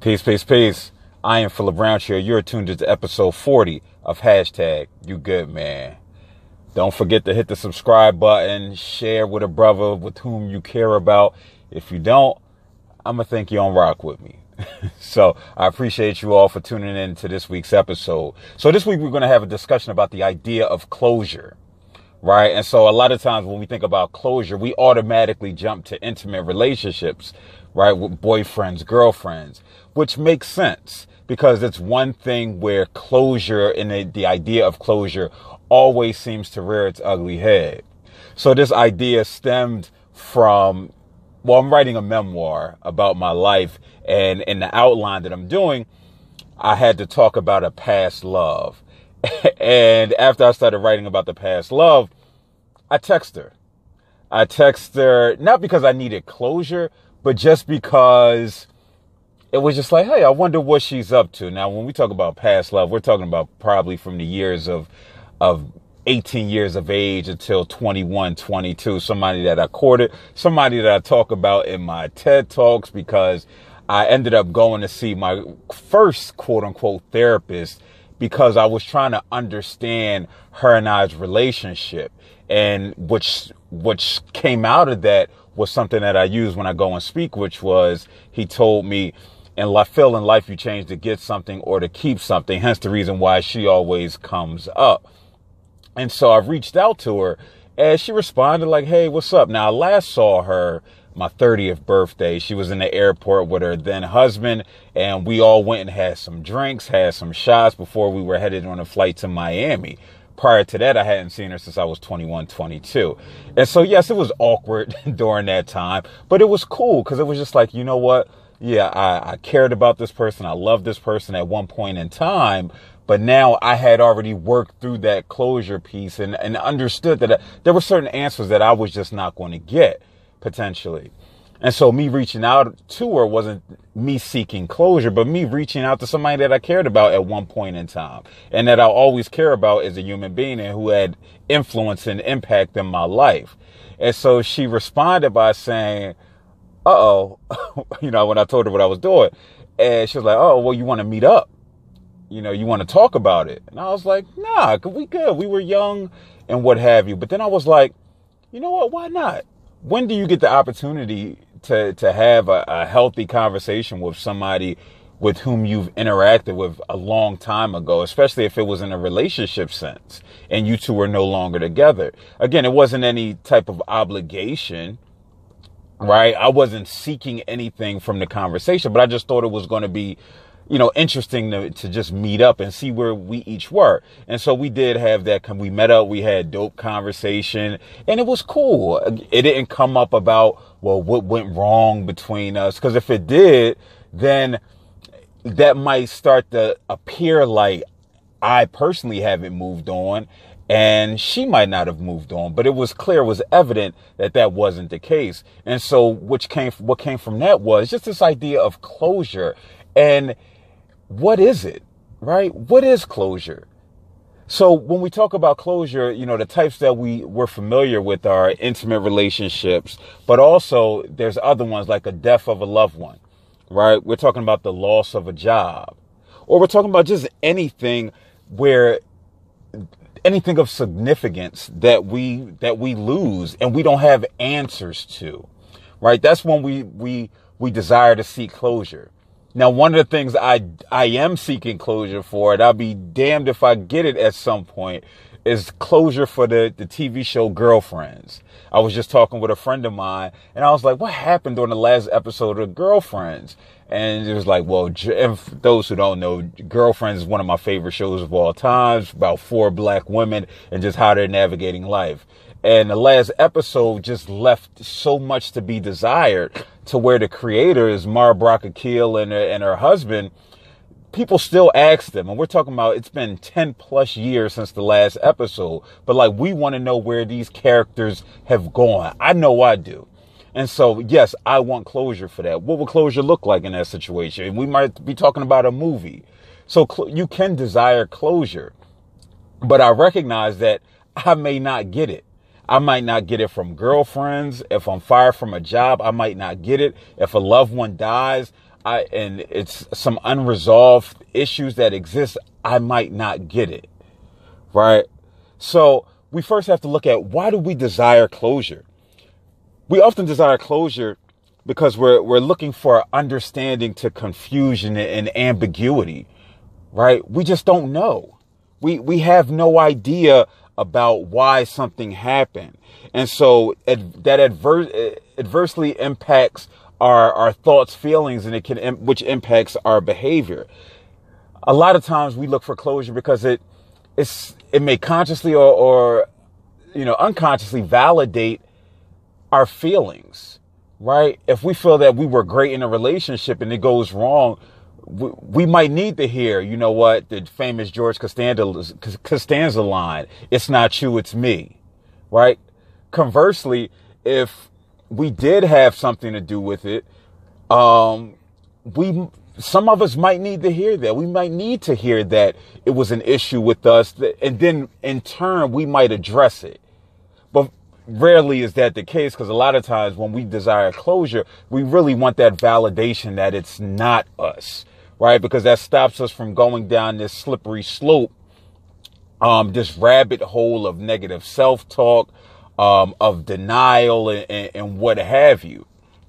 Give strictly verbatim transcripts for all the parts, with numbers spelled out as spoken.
Peace, peace, peace. I am Philip Brownshire. You're tuned to episode forty of hashtag You Good Man. Don't forget to hit the subscribe button, share with a brother with whom you care about. If you don't, I'm going to think you don't rock with me. So I appreciate you all for tuning in to this week's episode. So this week we're going to have a discussion about the idea of closure, right? And so a lot of times when we think about closure, we automatically jump to intimate relationships, right? With boyfriends, girlfriends, which makes sense because it's one thing where closure and the, the idea of closure always seems to rear its ugly head. So this idea stemmed from, well, I'm writing a memoir about my life, and in the outline that I'm doing, I had to talk about a past love. And after I started writing about the past love, I text her. I text her, not because I needed closure, but just because it was just like, hey, I wonder what she's up to. Now, when we talk about past love, we're talking about probably from the years of, of eighteen years of age until twenty-one, twenty-two, somebody that I courted, somebody that I talk about in my TED Talks, because I ended up going to see my first quote unquote therapist because I was trying to understand her and I's relationship. And which, which came out of that was something that I use when I go and speak, which was, he told me, and I feel in life you change to get something or to keep something. Hence the reason why she always comes up. And so I reached out to her and she responded like, hey, what's up? Now, I last saw her my thirtieth birthday. She was in the airport with her then husband, and we all went and had some drinks, had some shots before we were headed on a flight to Miami. Prior to that, I hadn't seen her since I was twenty-one, twenty-two. And so, yes, it was awkward during that time, but it was cool because it was just like, you know what? Yeah, I, I cared about this person. I loved this person at one point in time. But now I had already worked through that closure piece and, and understood that I, there were certain answers that I was just not going to get potentially. And so me reaching out to her wasn't me seeking closure, but me reaching out to somebody that I cared about at one point in time and that I always care about as a human being and who had influence and impact in my life. And so she responded by saying, uh-oh, you know, when I told her what I was doing, and she was like, oh, well, you want to meet up? You know, you want to talk about it? And I was like, nah, we good. We were young and what have you. But then I was like, you know what? Why not? When do you get the opportunity to, to have a, a healthy conversation with somebody with whom you've interacted with a long time ago, especially if it was in a relationship sense and you two were no longer together? Again, it wasn't any type of obligation, right? I wasn't seeking anything from the conversation, but I just thought it was going to be, you know, interesting to, to just meet up and see where we each were. And so we did have that. We met up, we had dope conversation, and it was cool. It didn't come up about, well, what went wrong between us? Because if it did, then that might start to appear like I personally haven't moved on and she might not have moved on. But it was clear, it was evident that that wasn't the case. And so which came, what came from that was just this idea of closure. And what is it, right? What is closure? So when we talk about closure, you know, the types that we we're familiar with are intimate relationships, but also there's other ones like a death of a loved one, right? We're talking about the loss of a job, or we're talking about just anything where anything of significance that we that we lose and we don't have answers to, right? That's when we we we desire to seek closure. Now, one of the things I, I am seeking closure for, and I'll be damned if I get it at some point, is closure for the, the T V show Girlfriends. I was just talking with a friend of mine, and I was like, what happened during the last episode of Girlfriends? And it was like, well, and for those who don't know, Girlfriends is one of my favorite shows of all time. It's about four black women and just how they're navigating life. And the last episode just left so much to be desired, to where the creator is Mara Brock Akil and her, and her husband. People still ask them, and we're talking about, it's been ten plus years since the last episode, but like, we want to know where these characters have gone. I know I do. And so, yes, I want closure for that. What would closure look like in that situation? We might be talking about a movie. So cl- you can desire closure, but I recognize that I may not get it. I might not get it from girlfriends. If I'm fired from a job, I might not get it. If a loved one dies, I, and it's some unresolved issues that exist, I might not get it. Right? So we first have to look at, why do we desire closure? We often desire closure because we're, we're looking for understanding to confusion and ambiguity, right? We just don't know. We, we have no idea about why something happened. And so ad, that adver- adversely impacts our, our thoughts, feelings, and it can, which impacts our behavior. A lot of times we look for closure because it, it's, it may consciously or, or, you know, unconsciously validate our feelings, right? If we feel that we were great in a relationship and it goes wrong, we, we might need to hear, you know what, the famous George Costanza, Costanza line, "It's not you, it's me," right? Conversely, if we did have something to do with it, um, we, some of us might need to hear that. We might need to hear that it was an issue with us, and then in turn, we might address it. But rarely is that the case, because a lot of times when we desire closure, we really want that validation that it's not us, right? Because that stops us from going down this slippery slope, um, this rabbit hole of negative self-talk, um, of denial, and, and, and what have you.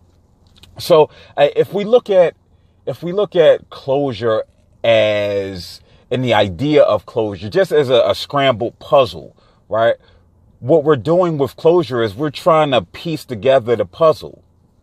So uh, if we look at if we look at closure as, and the idea of closure, just as a, a scrambled puzzle, right? What we're doing with closure is we're trying to piece together the puzzle.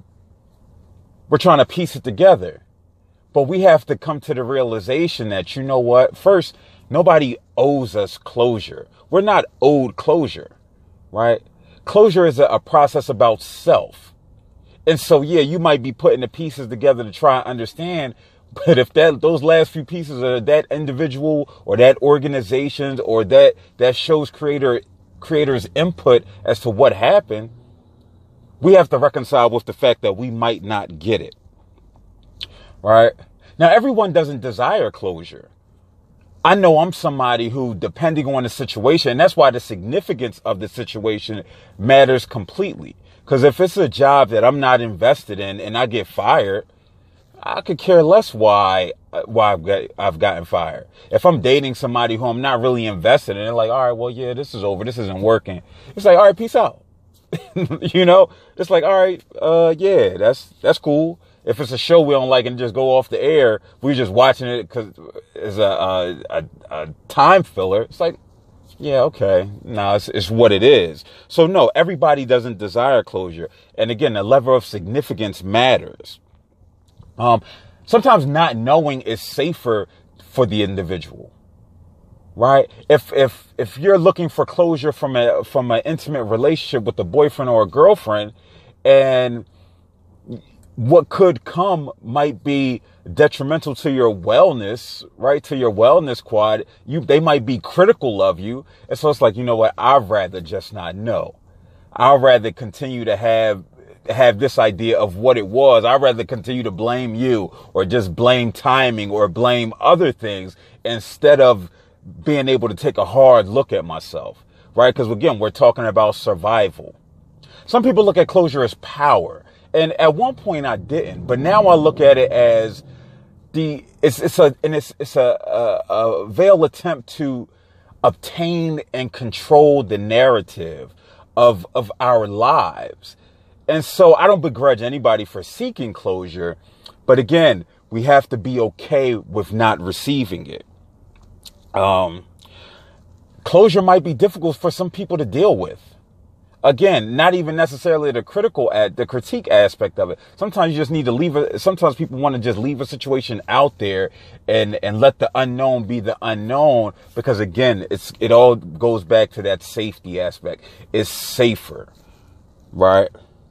We're trying to piece it together. But we have to come to the realization that, you know what? First, nobody owes us closure. We're not owed closure, right? Closure is a, a process about self. And so, yeah, you might be putting the pieces together to try and understand. But if that those last few pieces are that individual or that organization or that that show's creator creator's input as to what happened, we have to reconcile with the fact that we might not get it. Right? Now, everyone doesn't desire closure. I know I'm somebody who, depending on the situation, and that's why the significance of the situation matters completely. Because if it's a job that I'm not invested in and I get fired, I could care less why why I've, got, I've gotten fired. If I'm dating somebody who I'm not really invested in, they're like, all right, well, yeah, this is over. This isn't working. It's like, all right, peace out. You know, it's like, all right, uh, yeah, that's that's cool. If it's a show we don't like and just go off the air, we're just watching it because it's a, a, a, a time filler. It's like, yeah, okay. No, it's, it's what it is. So no, everybody doesn't desire closure. And again, the level of significance matters. Um, sometimes not knowing is safer for the individual, right? If, if, if you're looking for closure from a, from an intimate relationship with a boyfriend or a girlfriend, and what could come might be detrimental to your wellness, right? To your wellness quad. You, they might be critical of you. And so it's like, you know what? I'd rather just not know. I'd rather continue to have, have this idea of what it was. I'd rather continue to blame you or just blame timing or blame other things instead of being able to take a hard look at myself, right? Because again, we're talking about survival. Some people look at closure as power. And at one point I didn't, but now I look at it as the, it's, it's a, and it's, it's a, a, a veiled attempt to obtain and control the narrative of, of our lives. And so I don't begrudge anybody for seeking closure, but again, we have to be okay with not receiving it. Um, closure might be difficult for some people to deal with. Again, not even necessarily the critical at the critique aspect of it. Sometimes you just need to leave it. Sometimes people want to just leave a situation out there and, and let the unknown be the unknown, because again, it's, it all goes back to that safety aspect. It's safer, right?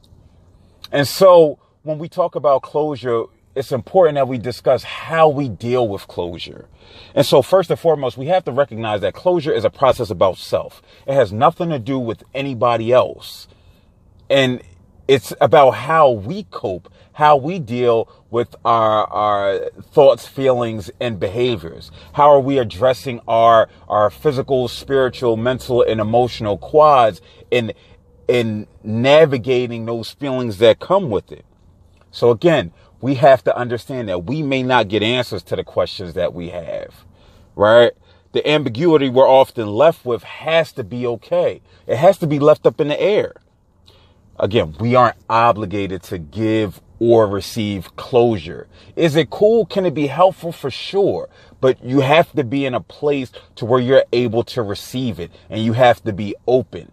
And so when we talk about closure, it's important that we discuss how we deal with closure. And so first and foremost, we have to recognize that closure is a process about self. It has nothing to do with anybody else. And it's about how we cope, how we deal with our, our thoughts, feelings, and behaviors. How are we addressing our, our physical, spiritual, mental, and emotional quads in, in navigating those feelings that come with it? So again, we have to understand that we may not get answers to the questions that we have, right? The ambiguity we're often left with has to be okay. It has to be left up in the air. Again, we aren't obligated to give or receive closure. Is it cool? Can it be helpful? For sure. But you have to be in a place to where you're able to receive it, and you have to be open,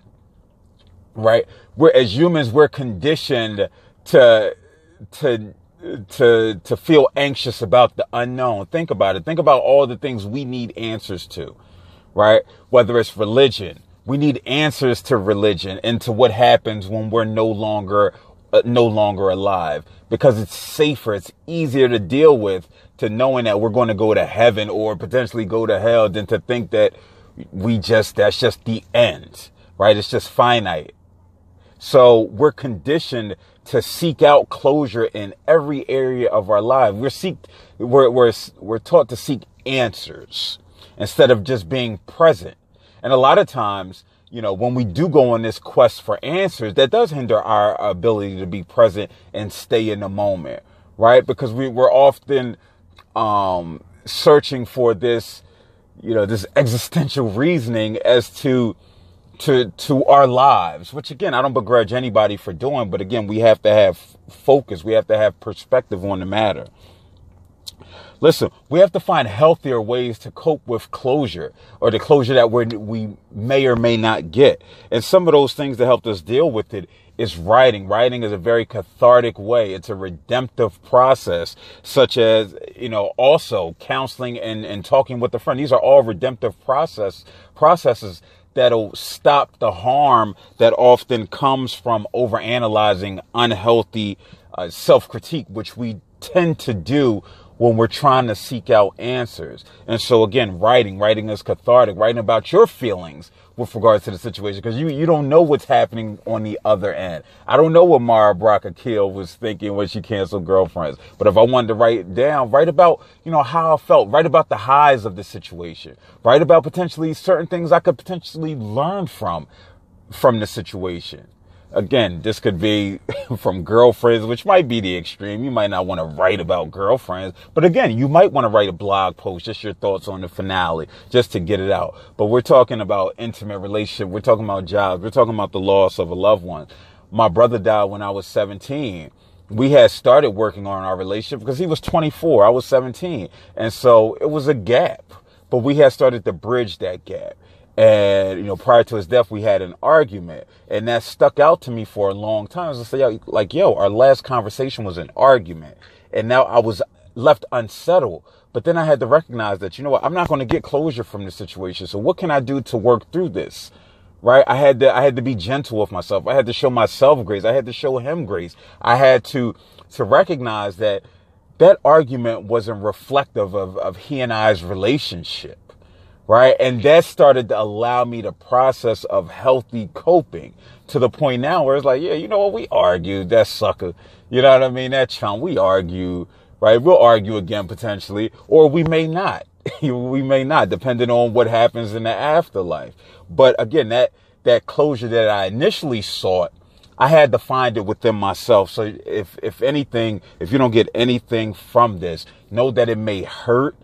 right? We're, as humans, we're conditioned to, to, to, to feel anxious about the unknown. Think about it. Think about all the things we need answers to, right? Whether it's religion, we need answers to religion and to what happens when we're no longer, uh, no longer alive, because it's safer. It's easier to deal with, to knowing that we're going to go to heaven or potentially go to hell, than to think that we just, that's just the end, right? It's just finite. So we're conditioned to seek out closure in every area of our life. We're seek, we're, we're, we're taught to seek answers instead of just being present. And a lot of times, you know, when we do go on this quest for answers, that does hinder our ability to be present and stay in the moment, right? Because we, we're often um, searching for this, you know, this existential reasoning as to to to our lives, which, again, I don't begrudge anybody for doing. But again, we have to have focus. We have to have perspective on the matter. Listen, we have to find healthier ways to cope with closure, or the closure that we're, we may or may not get. And some of those things that help us deal with it is writing. Writing is a very cathartic way. It's a redemptive process, such as, you know, also counseling and, and talking with a friend. These are all redemptive process processes that'll stop the harm that often comes from overanalyzing unhealthy uh, self-critique, which we tend to do when we're trying to seek out answers. And so, again, writing, writing is cathartic, writing about your feelings with regards to the situation, because you, you don't know what's happening on the other end. I don't know what Mara Brock Akil was thinking when she canceled Girlfriends. But if I wanted to write it down, write about, you know, how I felt, write about the highs of the situation, write about potentially certain things I could potentially learn from, from the situation. Again, this could be from girlfriends, which might be the extreme. You might not want to write about girlfriends. But again, you might want to write a blog post, just your thoughts on the finale, just to get it out. But we're talking about intimate relationship. We're talking about jobs. We're talking about the loss of a loved one. My brother died when I was seventeen. We had started working on our relationship because he was twenty-four. I was seventeen. And so it was a gap. But we had started to bridge that gap. And, you know, prior to his death, we had an argument, and that stuck out to me for a long time. I was just like, like, yo, our last conversation was an argument. And now I was left unsettled. But then I had to recognize that, you know what, I'm not going to get closure from this situation. So what can I do to work through this? Right? I had to, I had to be gentle with myself. I had to show myself grace. I had to show him grace. I had to, to recognize that that argument wasn't reflective of, of he and I's relationship. Right. And that started to allow me the process of healthy coping, to the point now where it's like, yeah, you know what? We argued. That sucker. You know what I mean? That chum. We argue. Right. We'll argue again, potentially, or we may not. We may not, depending on what happens in the afterlife. But again, that that closure that I initially sought, I had to find it within myself. So if if anything, if you don't get anything from this, know that it may hurt.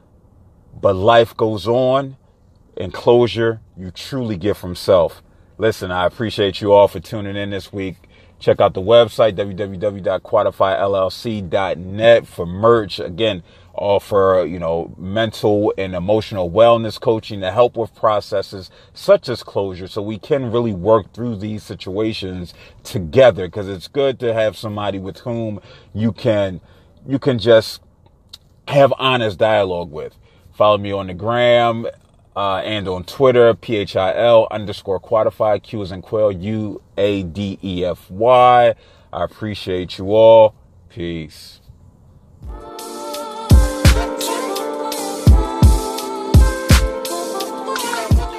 But life goes on, and closure you truly get from self. Listen, I appreciate you all for tuning in this week. Check out the website, w w w dot quantify l l c dot net, for merch. Again, offer, you know, mental and emotional wellness coaching to help with processes such as closure, so we can really work through these situations together. Because it's good to have somebody with whom you can, you can just have honest dialogue with. Follow me on the gram uh, and on Twitter, P H I L underscore Quadify, Q as in Quail, U A D E F Y. I appreciate you all. Peace.